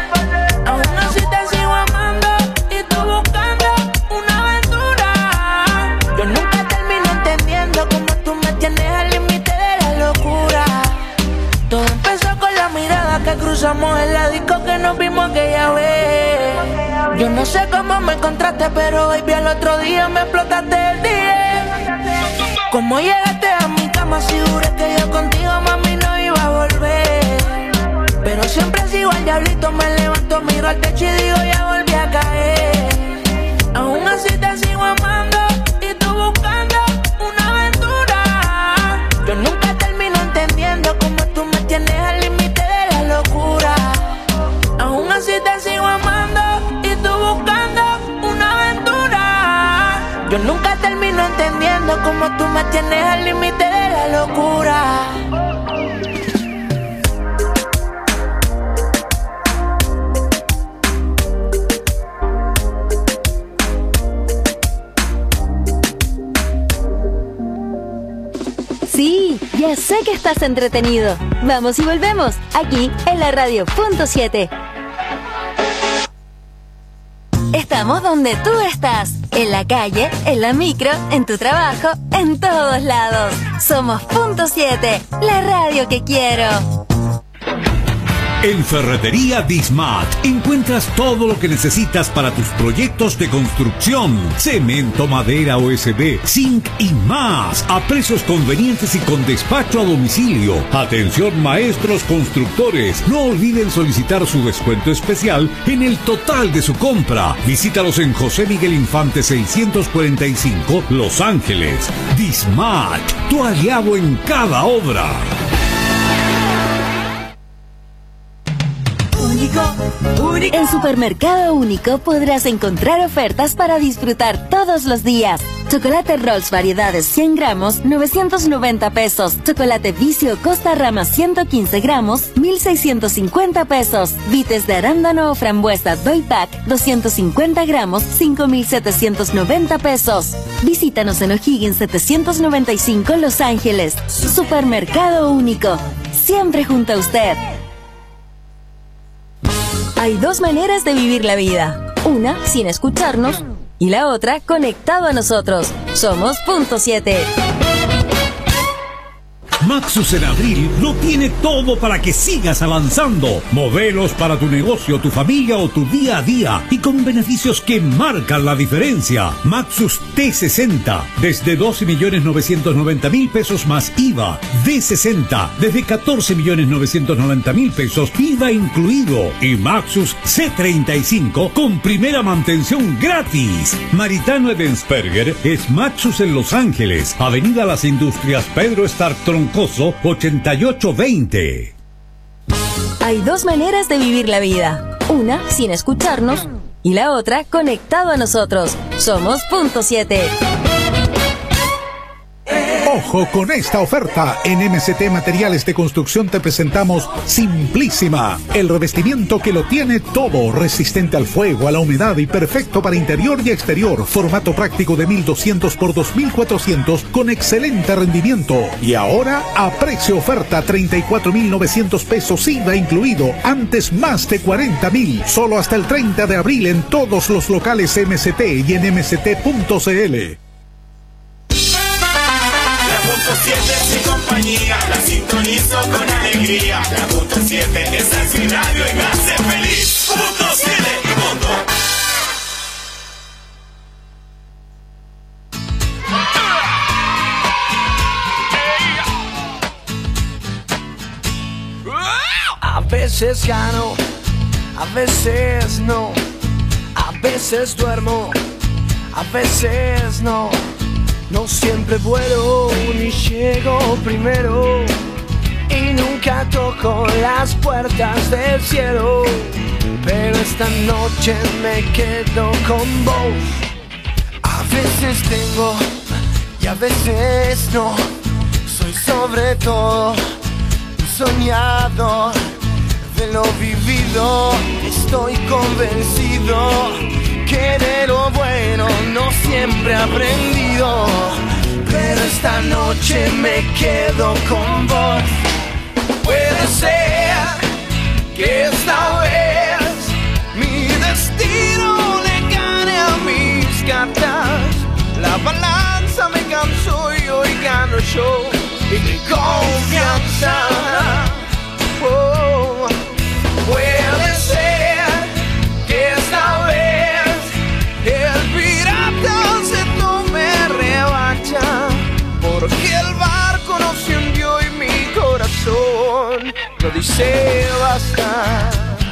Aún así te sigo amando y tú buscando una aventura. Yo nunca termino entendiendo cómo tú me tienes al límite de la locura. Todo empezó con la mirada que cruzamos en la disco que nos vimos aquella vez. Yo no sé cómo me encontraste, pero baby al otro día me explotaste el día. Cómo llegaste a mi cama, si juré que yo contigo, mami, no iba a volver. Pero siempre sigo al diablito, me levanto, miro al techo y digo, ya volví a caer. Aún así te sigo amando y tú buscando una aventura. Yo nunca termino entendiendo cómo tú me Yo nunca termino entendiendo cómo tú me tienes al límite de la locura. Sí, ya sé que estás entretenido. Vamos y volvemos, aquí en la Radio Punto 7. Estamos donde tú estás, en la calle, en la micro, en tu trabajo, en todos lados. Somos Punto 7, la radio que quiero. En Ferretería Dismat encuentras todo lo que necesitas para tus proyectos de construcción: cemento, madera, OSB, zinc y más, a precios convenientes y con despacho a domicilio. Atención maestros constructores, no olviden solicitar su descuento especial en el total de su compra. Visítalos en José Miguel Infante 645, Los Ángeles. Dismat, tu aliado en cada obra. En Supermercado Único podrás encontrar ofertas para disfrutar todos los días. Chocolate Rolls variedades 100 gramos, 990 pesos. Chocolate Vicio Costa Rama 115 gramos, 1,650 pesos. Vites de arándano o frambuesa Doy Pack 250 gramos, 5,790 pesos. Visítanos en O'Higgins 795 Los Ángeles. Supermercado Único, siempre junto a usted. Hay dos maneras de vivir la vida. Una, sin escucharnos, y la otra, conectado a nosotros. Somos Punto 7. Maxus en abril lo tiene todo para que sigas avanzando. Modelos para tu negocio, tu familia o tu día a día, y con beneficios que marcan la diferencia. Maxus T60 desde 12.990.000 pesos más IVA. D60 desde 14.990.000 pesos, IVA incluido. Y Maxus C35 con primera mantención gratis. Maritano Edensperger es Maxus en Los Ángeles, Avenida Las Industrias, Pedro Stark Troncoso 8820. Hay dos maneras de vivir la vida. Una, sin escucharnos, y la otra, conectado a nosotros. Somos Punto 7. Ojo con esta oferta. En MST Materiales de Construcción te presentamos Simplísima, el revestimiento que lo tiene todo, resistente al fuego, a la humedad y perfecto para interior y exterior. Formato práctico de 1,200 por 2,400 con excelente rendimiento. Y ahora a precio oferta, 34,900 pesos IVA incluido. Antes más de 40,000. Solo hasta el 30 de abril en todos los locales MST y en mst.cl. Punto 7 es mi compañía, la sintonizo con alegría. La Punto 7, esa es mi radio y me hace feliz. Punto 7 y punto. A veces gano, a veces no. A veces duermo, a veces no. No siempre vuelo ni llego primero, y nunca toco las puertas del cielo. Pero esta noche me quedo con vos. A veces tengo y a veces no. Soy sobre todo un soñador de lo vivido. Estoy convencido que de lo bueno no siempre he aprendido. Pero esta noche me quedo con vos. Puede ser que esta vez mi destino le gane a mis cartas. La balanza me cansó y hoy gano yo. Y mi confianza. Oh, puede ser que esta vez el pirata se tome revancha, porque el barco no se hundió y mi corazón lo dice basta.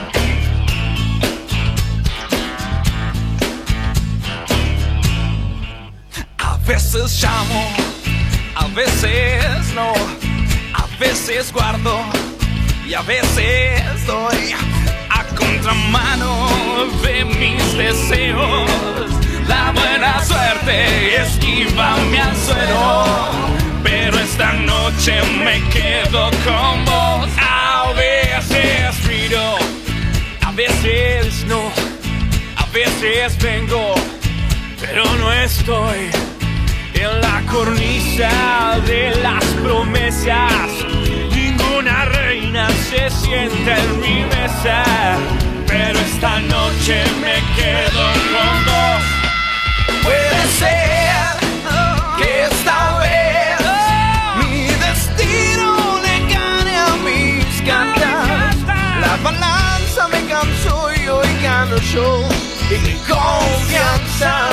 A veces llamo, a veces no, a veces guardo y a veces doy a contramano de mis deseos. la buena suerte y esquiva mi anzuelo. Pero esta noche me quedo con vos. A veces miro, a veces no, a veces vengo, pero no estoy en la cornisa de las promesas. Ninguna reina se sienta en mi mesa, pero esta noche me quedo con vos. Puede ser que esta vez mi destino le gane a mis ganas. La balanza me cansó y hoy gano yo. Y mi confianza.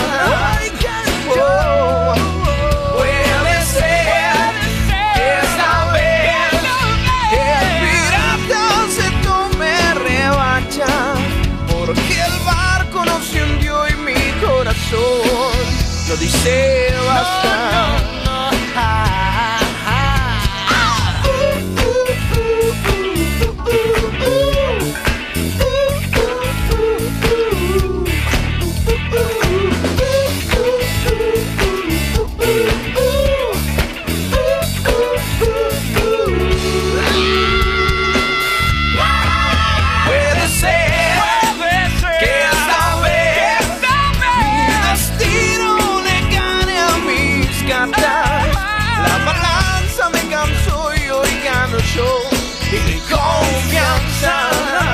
Oh, puede ser que esta vez el pirata se tome revancha, porque el barco no se hundió y mi corazón lo dice basta. Y mi confianza.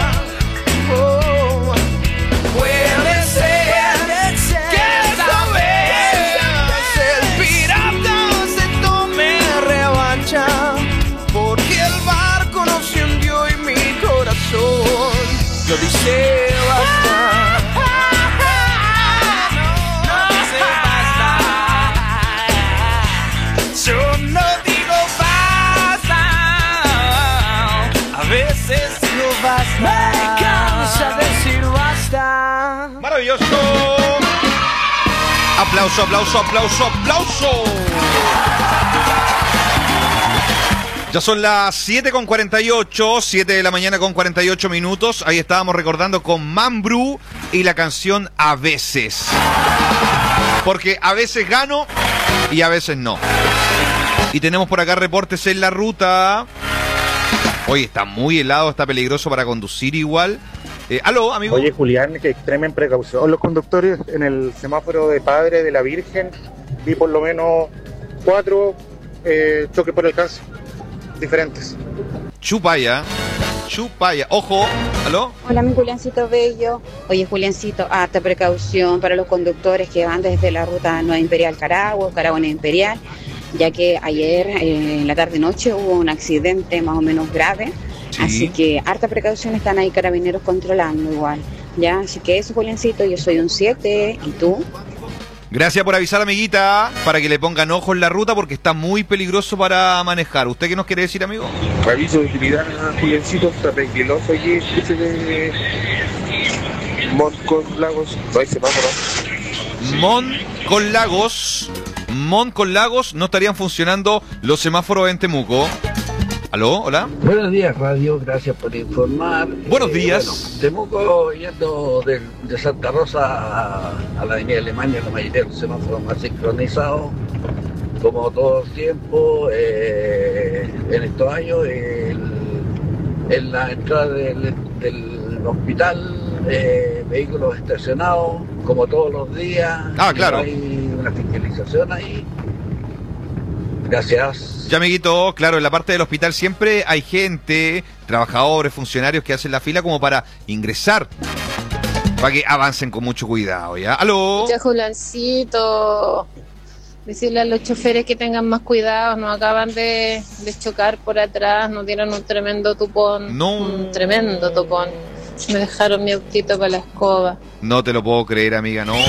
Oh, puede ser que esta vez el pirata se tome revancha, porque el barco no se hundió y mi corazón lo dice basta. No dice basta. Yo no digo basta. A veces no basta. Me cansa decir basta. Maravilloso. Aplauso, aplauso, aplauso, aplauso. Ya son las 7:48, 7 de la mañana con 48 minutos. Ahí estábamos recordando con Mambrú y la canción A veces. Porque a veces gano y a veces no. Y tenemos por acá reportes en la ruta. Hoy está muy helado, está peligroso para conducir igual. ¿Aló, amigo? Oye, Julián, que extremen precaución los conductores. En el semáforo de Padre de la Virgen vi por lo menos 4 choques por alcance diferentes. Chupaya. Ojo, ¿aló? Hola, mi Juliancito bello. Oye, Juliancito, harta precaución para los conductores que van desde la ruta Nueva Imperial Carahue, Carahue Imperial, ya que ayer en la tarde-noche hubo un accidente más o menos grave. Sí. Así que harta precaución, están ahí carabineros controlando igual. Ya, así que eso, Juliancito, yo soy un 7, ¿y tú? Gracias por avisar, amiguita, para que le pongan ojo en la ruta porque está muy peligroso para manejar. ¿Usted qué nos quiere decir, amigo? Aviso de utilidad, Juliancito, está peligroso allí, dice de Mont con Lagos. No hay semáforo. Mont con Lagos, no estarían funcionando los semáforos en Temuco. ¿Aló? ¿Hola? Buenos días, radio. Gracias por informar. Buenos días. Bueno, Temuco, yendo de Santa Rosa a la avenida Alemania, la mayoría de los semáforos más sincronizados, como todo el tiempo, en estos años, en la entrada del hospital, vehículos estacionados, como todos los días. Claro. Hay una fiscalización ahí. Gracias. Ya, amiguito, claro, en la parte del hospital siempre hay gente, trabajadores, funcionarios que hacen la fila como para ingresar, para que avancen con mucho cuidado, ¿ya? ¿Aló? Ya, Julancito, decirle a los choferes que tengan más cuidado, nos acaban de chocar por atrás, nos dieron un tremendo tupón. No. Un tremendo topón. Me dejaron mi autito para la escoba. No te lo puedo creer, amiga, no.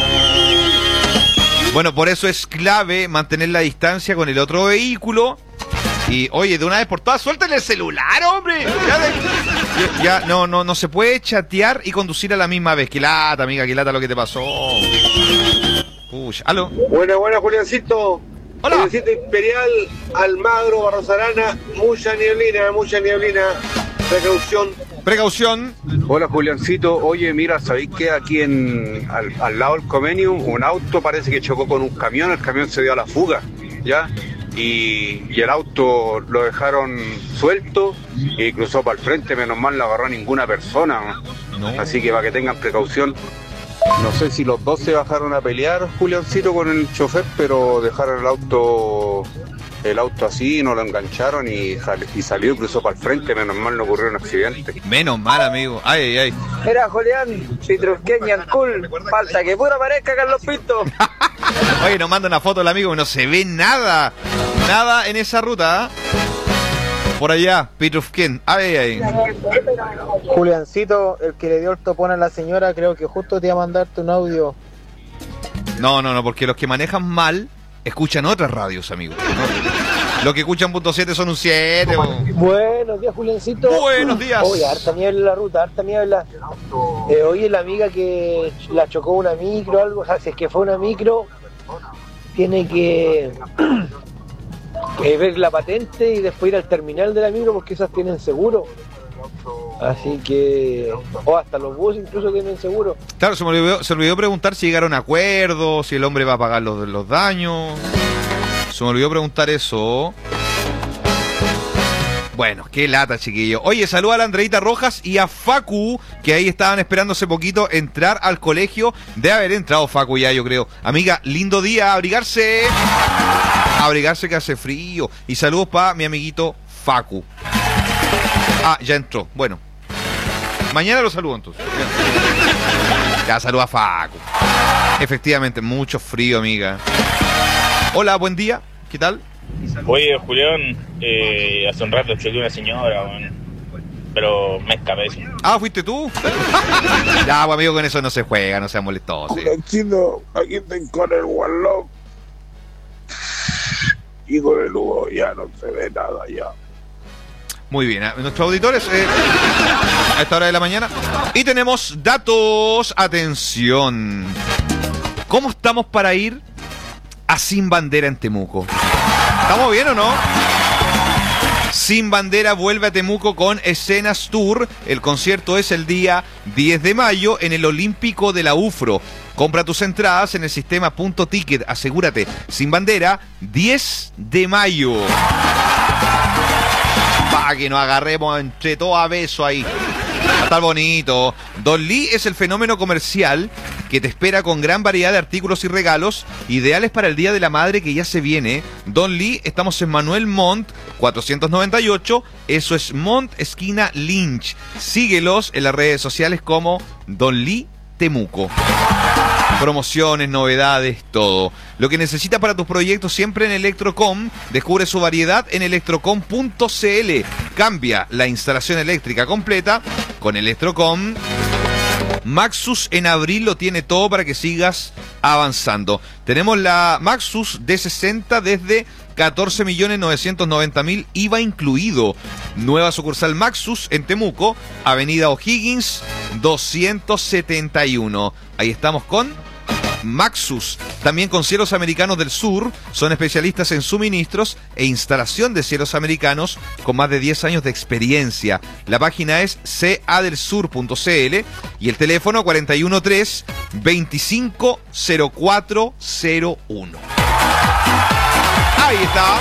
Bueno, por eso es clave mantener la distancia con el otro vehículo. Y, oye, de una vez por todas, suelten el celular, hombre. Ya no se puede chatear y conducir a la misma vez. Qué lata, amiga, qué lata lo que te pasó. Uy, ¿aló? Buena, Juliancito. Hola. Juliancito Imperial, Almagro, Barros Arana, mucha nieblina. Precaución. Hola, Juliancito. Oye, mira, ¿sabéis que aquí al lado del convenio un auto parece que chocó con un camión? El camión se dio a la fuga, ¿ya? Y el auto lo dejaron suelto y cruzó para el frente. Menos mal no agarró a ninguna persona, ¿no? Así que para que tengan precaución. No sé si los dos se bajaron a pelear, Juliancito, con el chofer, pero dejaron el auto así, no lo engancharon y salió y cruzó para el frente. Menos mal no ocurrió un accidente. Menos mal, amigo. Ay. Mira, Julián, Petrusquén y Ancul, falta que pura parezca Carlos Pinto. Oye, nos manda una foto el amigo, no se ve nada en esa ruta, ¿eh? Por allá, Petrusquén. Ay. Juliancito, el que le dio el topón a la señora, creo que justo te iba a mandarte un audio. No, porque los que manejan mal escuchan otras radios, amigo. ¿No? Los que escuchan .7 son un 7. Buenos días, Juliancito. Buenos días. Oye, harta niebla en la ruta, harta niebla. Oye, la amiga que la chocó una micro o algo, o sea, si es que fue una micro, tiene que ver la patente y después ir al terminal de la micro, porque esas tienen seguro. Así que, o hasta los buses incluso tienen seguro. Claro, se me olvidó preguntar si llegaron a acuerdos, si el hombre va a pagar los daños. Se me olvidó preguntar eso. Bueno, qué lata, chiquillo. Oye, saluda a la Andreita Rojas y a Facu, que ahí estaban esperando hace poquito entrar al colegio. Debe haber entrado Facu ya, yo creo. Amiga, lindo día, abrigarse. Abrigarse que hace frío. Y saludos para mi amiguito Facu. Ah, ya entró. Bueno. Mañana lo saludo entonces. Ya saluda a Facu. Efectivamente, mucho frío, amiga. Hola, buen día. ¿Qué tal? Oye, Julián, hace un rato choqué a una señora, pero me escapé. Ah, ¿fuiste tú? Ya, pues, amigo, con eso no se juega, no sea molestoso. Chino, aquí estoy con el One Love. Y con el Hugo ya no se ve nada ya. Muy bien, nuestros auditores a esta hora de la mañana. Y tenemos datos. Atención. ¿Cómo estamos para ir a Sin Bandera en Temuco? ¿Estamos bien o no? Sin Bandera vuelve a Temuco con Escenas Tour. El concierto es el día 10 de mayo en el Olímpico de la UFRO. Compra tus entradas en el sistema Punto Ticket. Asegúrate. Sin Bandera, 10 de mayo. Para que nos agarremos entre todos a beso ahí. Va a estar bonito. Don Lee es el fenómeno comercial que te espera con gran variedad de artículos y regalos ideales para el Día de la Madre que ya se viene. Don Lee, estamos en Manuel Montt 498. Eso es Montt, esquina Lynch. Síguelos en las redes sociales como Don Lee Temuco. Promociones, novedades, todo. Lo que necesitas para tus proyectos siempre en Electrocom. Descubre su variedad en electrocom.cl. Cambia la instalación eléctrica completa con Electrocom. Maxus en abril lo tiene todo para que sigas avanzando. Tenemos la Maxus D60 desde 14.990.000 IVA incluido. Nueva sucursal Maxus en Temuco, Avenida O'Higgins 271. Ahí estamos con Maxus. También con Cielos Americanos del Sur. Son especialistas en suministros e instalación de cielos americanos con más de 10 años de experiencia. La página es cadelsur.cl y el teléfono 413-250401. Ahí está.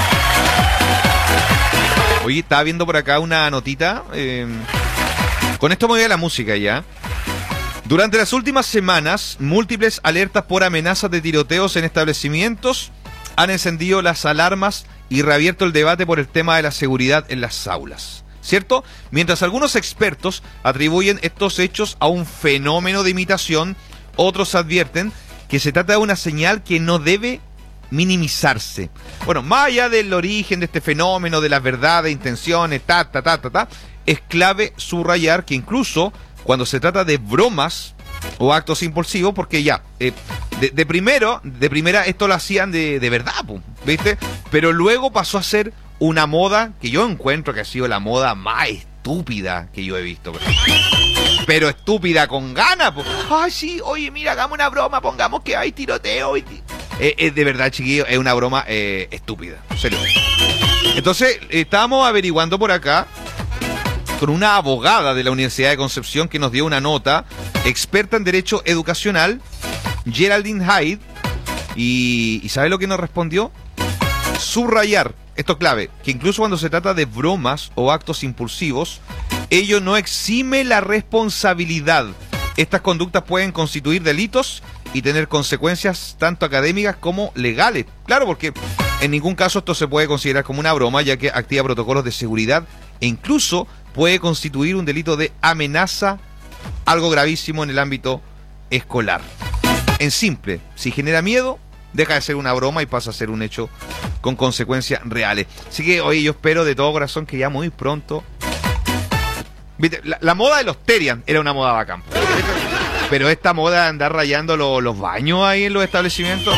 Oye, estaba viendo por acá una notita. Con esto me voy a la música ya. Durante las últimas semanas, múltiples alertas por amenazas de tiroteos en establecimientos han encendido las alarmas y reabierto el debate por el tema de la seguridad en las aulas. ¿Cierto? Mientras algunos expertos atribuyen estos hechos a un fenómeno de imitación, otros advierten que se trata de una señal que no debe minimizarse. Bueno, más allá del origen de este fenómeno, de las verdades, intenciones, es clave subrayar que incluso cuando se trata de bromas o actos impulsivos, porque ya, de primera esto lo hacían de verdad, ¿viste? Pero luego pasó a ser una moda que yo encuentro que ha sido la moda más estúpida que yo he visto. Pero estúpida con ganas, ay sí, oye mira, hagamos una broma, pongamos que hay tiroteo de verdad, chiquillo, es una broma estúpida, en serio. Entonces, estábamos averiguando por acá con una abogada de la Universidad de Concepción que nos dio una nota, experta en Derecho Educacional, Geraldine Hyde, y ¿sabe lo que nos respondió? Subrayar, esto clave, que incluso cuando se trata de bromas o actos impulsivos, ello no exime la responsabilidad. Estas conductas pueden constituir delitos y tener consecuencias tanto académicas como legales. Claro, porque en ningún caso esto se puede considerar como una broma, ya que activa protocolos de seguridad e incluso puede constituir un delito de amenaza, algo gravísimo en el ámbito escolar. En simple, si genera miedo, deja de ser una broma y pasa a ser un hecho con consecuencias reales. Así que, oye, yo espero de todo corazón que ya muy pronto... ¿Viste? La moda de los Terian era una moda bacán. Pero esta moda de andar rayando los baños ahí en los establecimientos...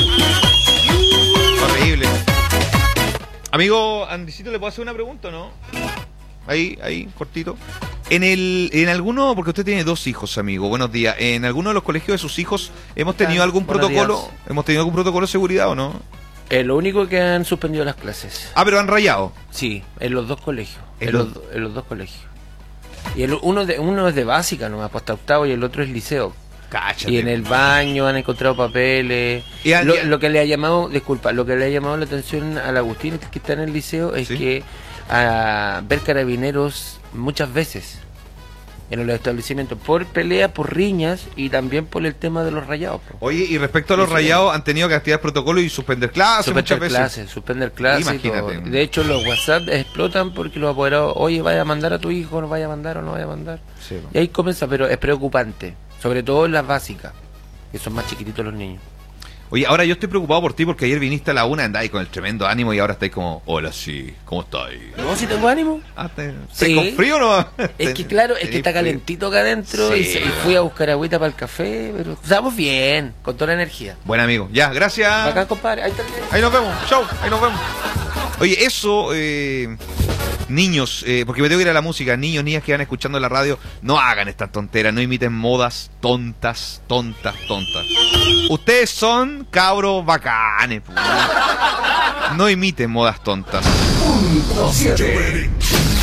Horrible. Amigo Andresito, ¿le puedo hacer una pregunta o no? Ahí, cortito. En alguno, porque usted tiene 2 hijos, amigo, buenos días. ¿En alguno de los colegios de sus hijos hemos tenido algún protocolo? Días. ¿Hemos tenido algún protocolo de seguridad o no? Lo único que han suspendido las clases. Ah, pero han rayado. Sí, en los 2 colegios. En los 2 colegios. Y uno es de básica nomás, hasta octavo, y el otro es liceo. Cáchate. Y en el baño han encontrado papeles. Lo que le ha llamado, lo que le ha llamado la atención al Agustín, que está en el liceo, es que a ver carabineros muchas veces en los establecimientos por peleas, por riñas y también por el tema de los rayados. Oye, y respecto a los rayados, han tenido que activar protocolo y suspender clases muchas veces. Suspender clases. Imagínate. De hecho, los WhatsApp explotan porque los apoderados, oye, vaya a mandar a tu hijo, no vaya a mandar o no vaya a mandar. Sí. Y ahí comienza, pero es preocupante, sobre todo en las básicas, que son más chiquititos los niños. Oye, ahora yo estoy preocupado por ti porque ayer viniste a la 1, andáis con el tremendo ánimo y ahora estáis como, hola, sí, ¿cómo estáis? No, sí tengo ánimo. ¿Sí? ¿Con frío o no? Es que claro, es que está calentito acá adentro y fui a buscar agüita para el café, pero estamos bien, con toda la energía. Buen amigo, ya, gracias. Acá, compadre, ahí nos vemos, chau, ahí nos vemos. Oye, eso, niños, porque me tengo que ir a la música, niños, niñas que van escuchando la radio, no hagan estas tonteras, no imiten modas tontas. Ustedes son cabros bacanes, no imiten modas tontas. 107.